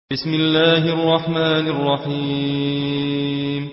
بسم الله الرحمن الرحيم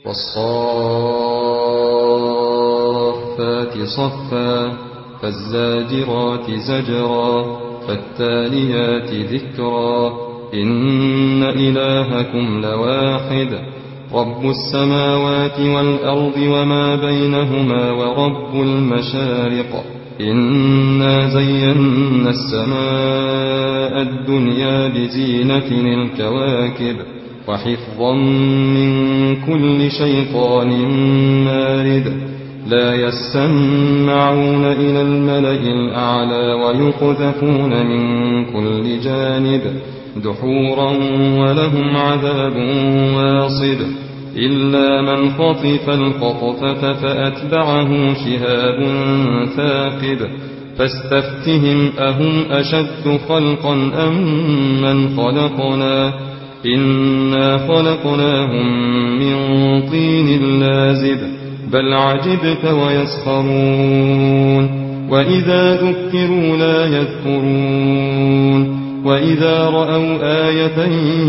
والصافات صفا فالزاجرات زجرا فالتاليات ذكرا إن إلهكم لواحد رب السماوات والأرض وما بينهما ورب المشارق إنا زينا السماء الدنيا بزينة الكواكب وحفظا من كل شيطان مارد لا يسمعون إلى الملأ الأعلى ويقذفون من كل جانب دحورا ولهم عذاب واصب إلا من خطف الخطفة فأتبعه شهاب ثاقب فاستفتهم أهم أشد خلقا أم من خلقنا إنا خلقناهم من طين لازب بل عجبت ويسخرون وإذا ذكروا لا يذكرون وإذا رأوا آية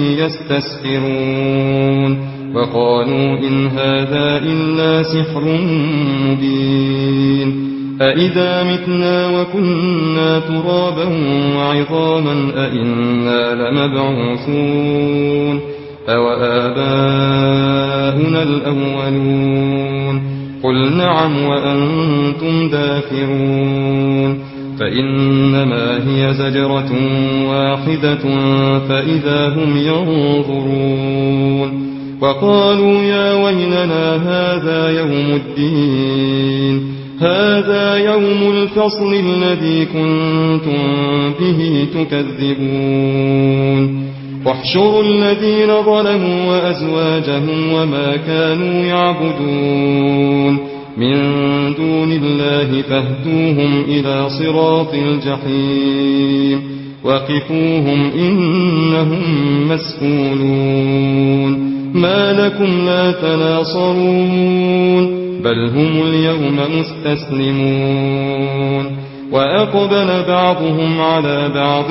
يستسخرون وقالوا إن هذا إلا سحر مبين أإذا متنا وكنا ترابا وعظاما أإنا لمبعوثون أوآباؤنا الأولون قل نعم وأنتم داخرون فإنما هي زجرة واحدة فإذا هم ينظرون وقالوا يا ويلنا هذا يوم الفصل الذي كنتم به تكذبون واحشروا الذين ظلموا وأزواجهم وما كانوا يعبدون من دون الله فاهدوهم إلى صراط الجحيم وقفوهم إنهم مسئولون ما لكم لا تناصرون بل هم اليوم مستسلمون وأقبل بعضهم على بعض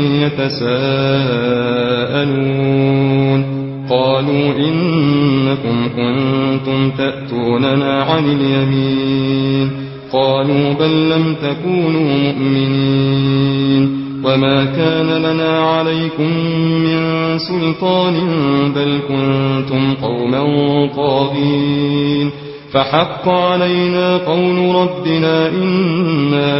يتساءلون قالوا إنكم كنتم تأتوننا عن اليمين قالوا بل لم تكونوا مؤمنين وما كان لنا عليكم من سلطان بل كنتم قوما طاغين فحق علينا قول ربنا إنا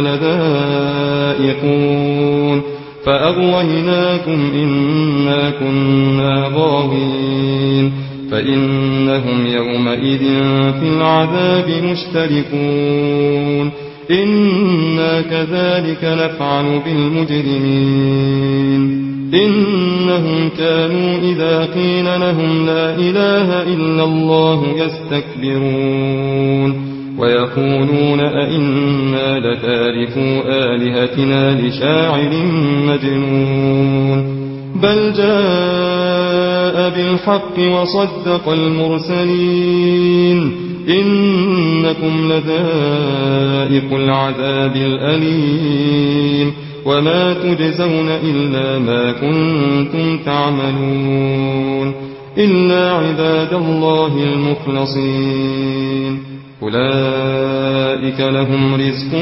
لذائقون فأغويناكم إنا كنا غاوين فإنهم يومئذ في العذاب مشتركون إنا كذلك نفعل بالمجرمين إنهم كانوا إذا قيل لهم لا إله إلا الله يستكبرون ويقولون أئنا لتاركو آلهتنا لشاعر مجنون بل جاء بالحق وصدق المرسلين إنكم لذائق العذاب الأليم وما تجزون إلا ما كنتم تعملون إلا عباد الله المخلصين أولئك لهم رزق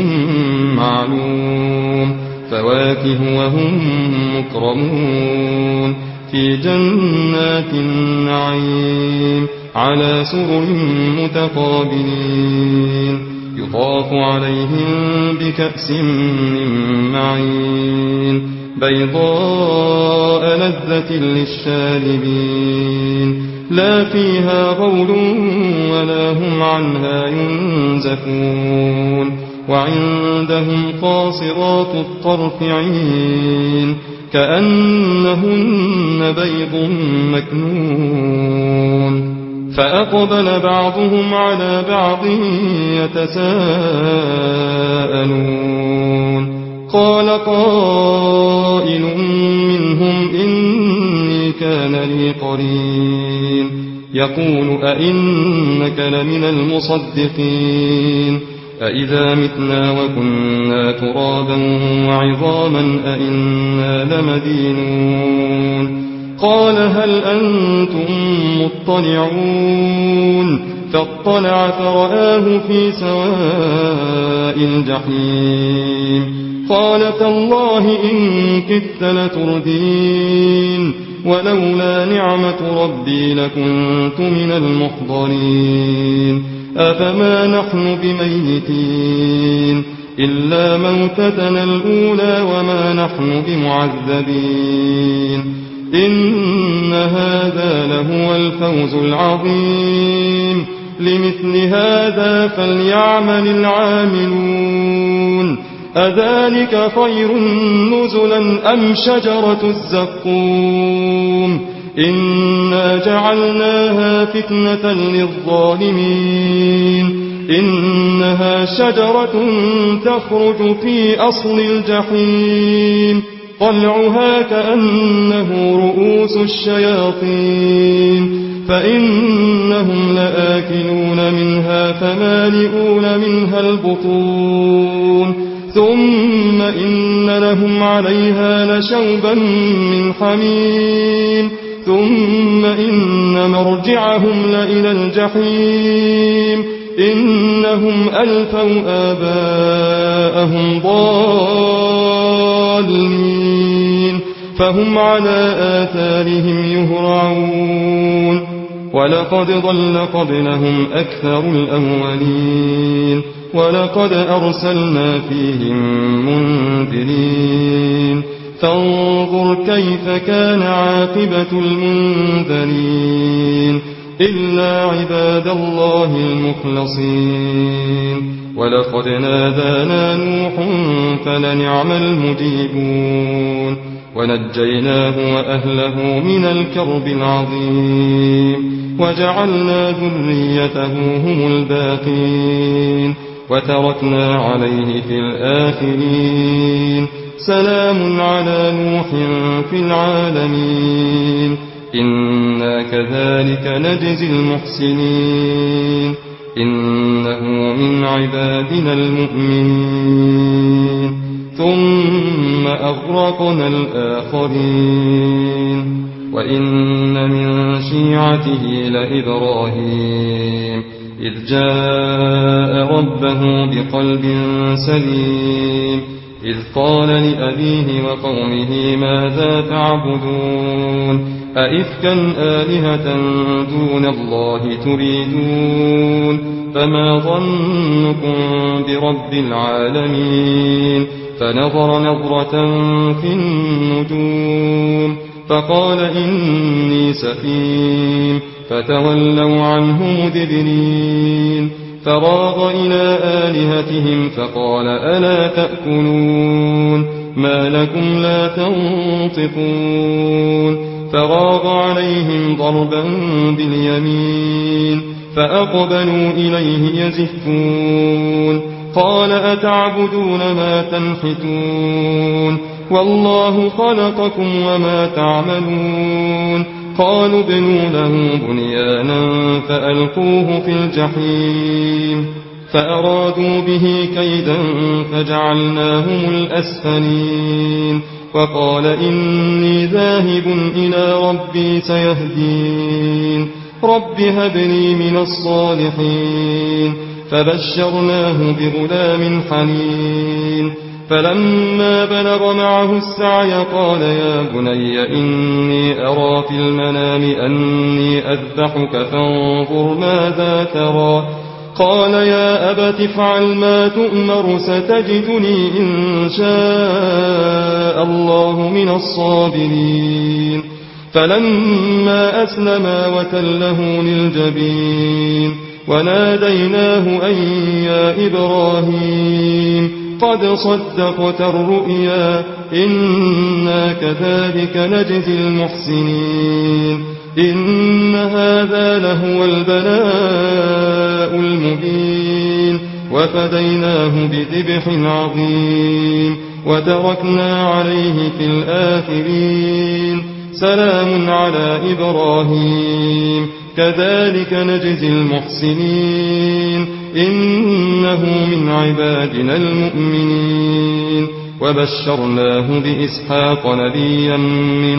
معلوم فواكه وهم مكرمون في جنات النعيم على سرر متقابلين يطاف عليهم بكأس من معين بيضاء لذة للشاربين لا فيها غول ولا هم عنها ينزفون وعندهم قاصرات الطرف عين كأنهن بيض مكنون فأقبل بعضهم على بعض يتساءلون قال قائل منهم إني كان لي قرين يقول أئنك لمن المصدقين أإذا متنا وكنا ترابا وعظاما أإنا لمدينون قال هل أنتم مطلعون فاطلع فرآه في سواء الجحيم قال تالله إن كدت لتردين ولولا نعمة ربي لكنت من المحضرين أفما نحن بميتين إلا موتتنا الأولى وما نحن بمعذبين إن هذا لهو الفوز العظيم لمثل هذا فليعمل العاملون أذلك خير نزلا أم شجرة الزقوم إنا جعلناها فتنة للظالمين إنها شجرة تخرج في أصل الجحيم طلعها كأنه رؤوس الشياطين فإنهم لآكلون منها فمالئون منها البطون ثم إن لهم عليها لشوبا من حميم ثم إن مرجعهم لإلى الجحيم إنهم ألفوا آباءهم ضالين فهم على آثارهم يهرعون ولقد ضل قبلهم أكثر الأولين ولقد أرسلنا فيهم منذرين فانظر كيف كان عاقبة المنذرين إلا عباد الله المخلصين ولقد نادانا نوح فلنعم المجيبون ونجيناه وأهله من الكرب العظيم وجعلنا ذريته هم الباقين وتركنا عليه في الآخرين سلام على نوح في العالمين إنا كذلك نجزي المحسنين إنه من عبادنا المؤمنين ثم أغرقنا الآخرين وإن من شيعته لإبراهيم إذ جاء ربه بقلب سليم إذ قال لأبيه وقومه ماذا تعبدون أئفكا آلهة دون الله تريدون فما ظنكم برب العالمين فنظر نظرة في النجوم فقال إني سقيم فتولوا عنه مدبرين فراغ إلى آلهتهم فقال ألا تأكلون ما لكم لا تنطقون فراغ عليهم ضربا باليمين فأقبلوا إليه يزفون قال أتعبدون ما تنحتون والله خلقكم وما تعملون قالوا ابنوا له بنيانا فألقوه في الجحيم فأرادوا به كيدا فجعلناهم الأسفلين وقال إني ذاهب إلى ربي سيهدين رب هب لي من الصالحين فبشرناه بغلام حليم فلما بلغ معه السعي قال يا بني إني أرى في المنام أني أذبحك فانظر ماذا ترى قال يا أبت افعل ما تؤمر ستجدني إن شاء الله من الصابرين فلما أسلما وتله للجبين وناديناه أن يا إبراهيم قد صدقت الرؤيا إنا كذلك نجزي المحسنين إن هذا لهو البلاء المبين وفديناه بذبح عظيم وتركنا عليه في الآخرين سلام على إبراهيم كذلك نجزي المحسنين إنه من عبادنا المؤمنين وبشرناه بإسحاق نبيا من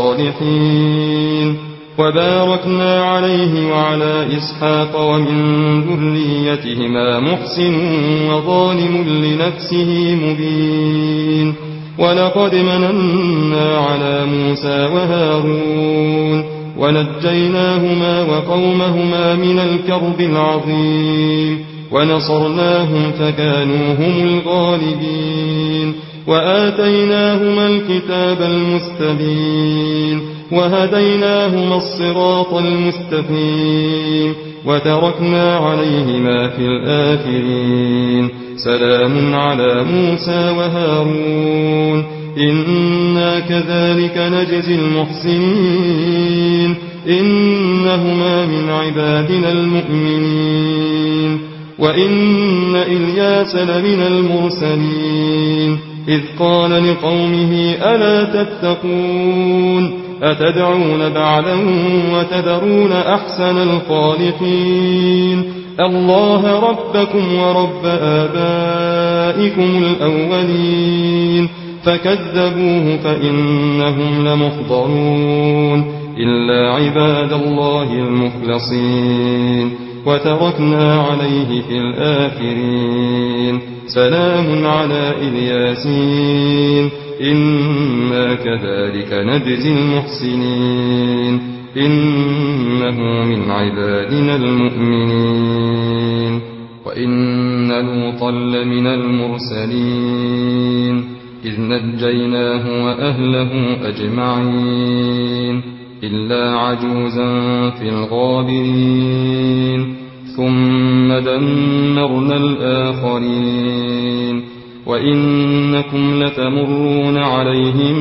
الصالحين وباركنا عليه وعلى إسحاق ومن ذريتهما محسن وظالم لنفسه مبين ولقد مننا على موسى وهارون ونجيناهما وقومهما من الكرب العظيم ونصرناهم فكانوا هم الغالبين وآتيناهما الكتاب المستبين وهديناهما الصراط المستقيم وتركنا عليهما في الآخرين سلام على موسى وهارون إنا كذلك نجزي المحسنين إنهما من عبادنا المؤمنين وإن إلياس لمن المرسلين إذ قال لقومه ألا تتقون أتدعون بعلا وتذرون أحسن الخالقين الله ربكم ورب آبائكم الأولين فكذبوه فإنهم لمحضرون إلا عباد الله المخلصين وتركنا عليه في الآخرين سلام على إلياسين إنا كذلك نجزي المحسنين إنه من عبادنا المؤمنين وإن لوطا لمن المرسلين إذ نجيناه وأهله أجمعين إلا عجوزا في الغابرين ثم دمرنا الآخرين وإنكم لتمرون عليهم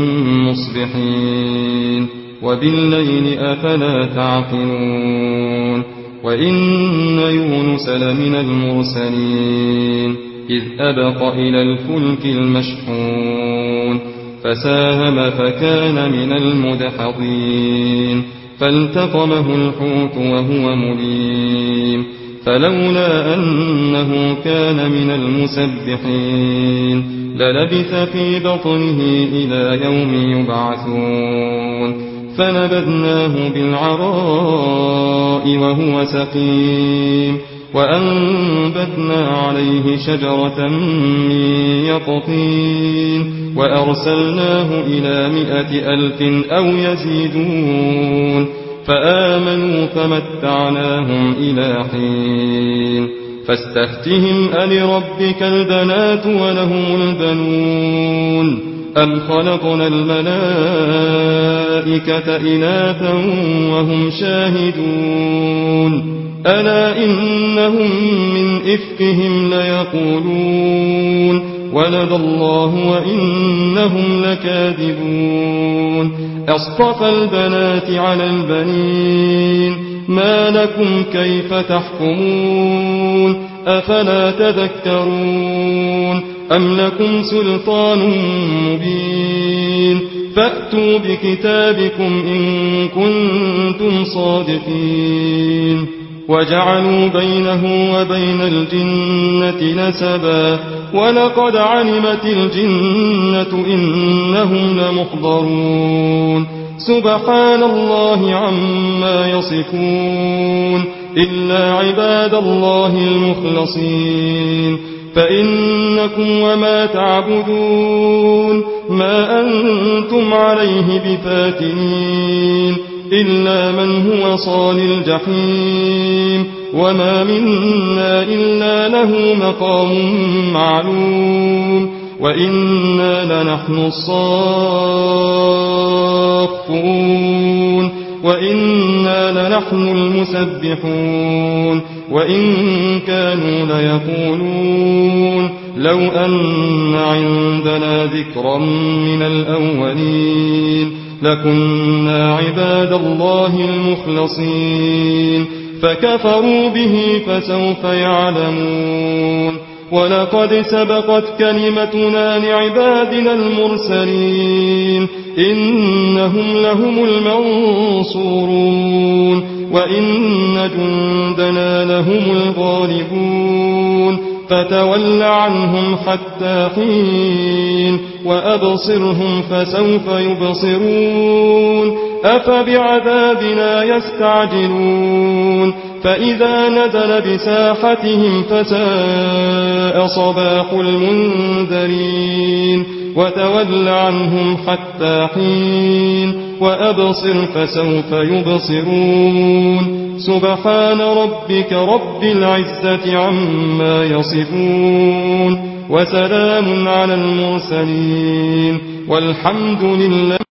مصبحين وبالليل أفلا تعقلون وإن يونس لمن المرسلين إذ أبق إلى الفلك المشحون فساهم فكان من المدحضين فالتقمه الحوت وهو مليم فلولا أنه كان من المسبحين للبث في بطنه إلى يوم يبعثون فنبذناه بالعراء وهو سقيم وأنبتنا عليه شجرة من يقطين وأرسلناه إلى 100,000 أو يزيدون فآمنوا فمتعناهم إلى حين فاستفتهم ألربك البنات ولهم البنون أم خلقنا الملائكة إناثا وهم شاهدون ألا إنهم من إفكهم ليقولون ولد الله وإنهم لكاذبون أصطفى البنات على البنين ما لكم كيف تحكمون أفلا تذكرون أم لكم سلطان مبين فأتوا بكتابكم إن كنتم صادقين وجعلوا بينه وبين الجنة نسبا ولقد علمت الجنة إنهم لمحضرون سبحان الله عما يصفون إلا عباد الله المخلصين فإنكم وما تعبدون ما أنتم عليه بفاتنين إلا من هو صال الجحيم وما منا إلا له مقام معلوم وإنا لنحن الصافون وإنا لنحن المسبحون وإن كانوا ليقولون لو أن عندنا ذكرا من الأولين لكنا عباد الله المخلصين فكفروا به فسوف يعلمون ولقد سبقت كلمتنا لعبادنا المرسلين إنهم لهم المنصورون وإن جندنا لهم الغالبون فتول عنهم حتى حين وأبصرهم فسوف يبصرون أفبعذابنا يستعجلون فإذا نزل بساحتهم فساء صباح المنذرين وتول عنهم حتى حين وأبصر فسوف يبصرون سبحان ربك رب العزة عما يصفون وسلام على المرسلين والحمد لله